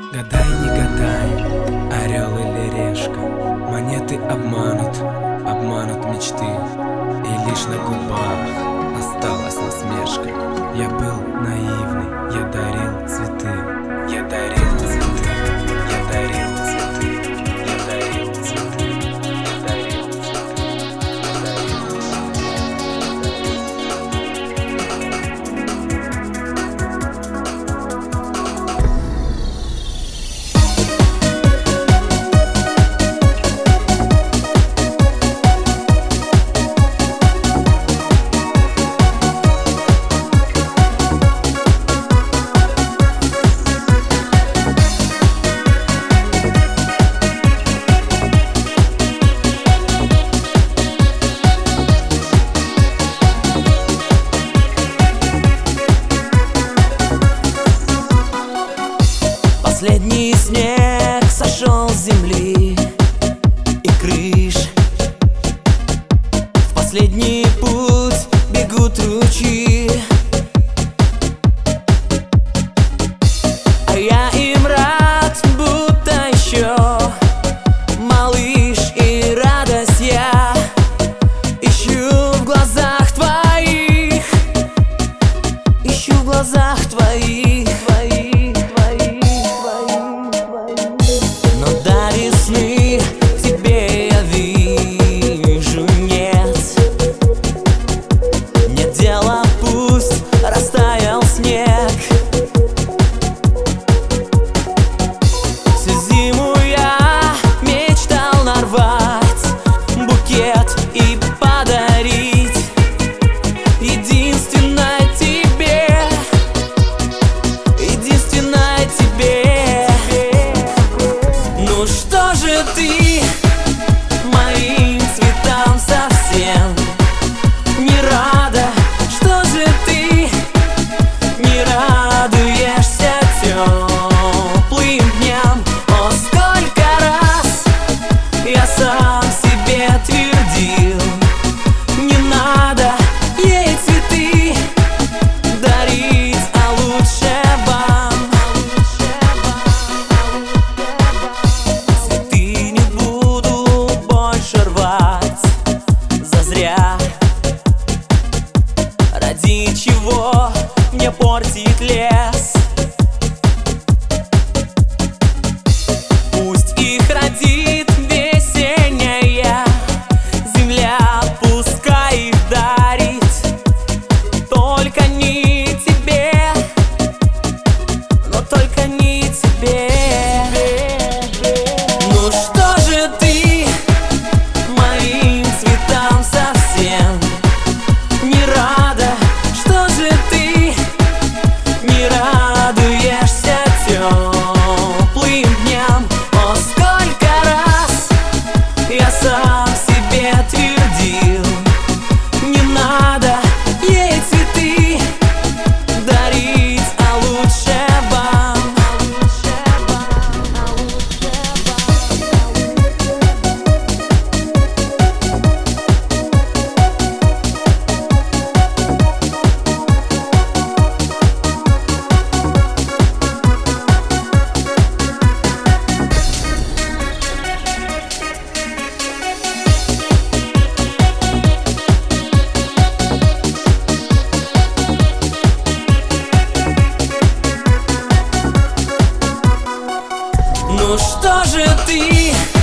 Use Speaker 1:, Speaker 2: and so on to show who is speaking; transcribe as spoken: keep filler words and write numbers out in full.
Speaker 1: Гадай, не гадай, орел или решка, монеты обманут, обманут мечты, и лишь на губах осталась насмешка. Я был наивный, я дарил цветы, я дарил цветы, я дарил цветы, я дарил цветы, я дарил
Speaker 2: Последний снег сошел с земли и крыш. В последний путь бегут ручьи, а я им рад, будто еще малыш, и радость я ищу в глазах твоих, ищу в глазах твоих, твоих. Тебе я вижу, нет, нет дела, пусть растаял снег. Всю зиму я мечтал нарвать букет и подарить единственной тебе, единственной тебе. Ну что же ты моим цветам совсем не рада? Что же ты не радуешься теплым дням? О, сколько раз я сам себе твердил: не надо ей цветы дарить, а лучше вам цветы не буду больше рвать зазря. Ради чего мне портить лес? Пусть их родит весенняя земля, пускай их дарит, только не тебе, но только не тебе. Ну что же ты моим цветам совсем не рада? Что же ты не радуешься теплым дням? О, сколько раз я сам себе твердил: не надо ей цветы дарить, а лучше вам. Ну что же ты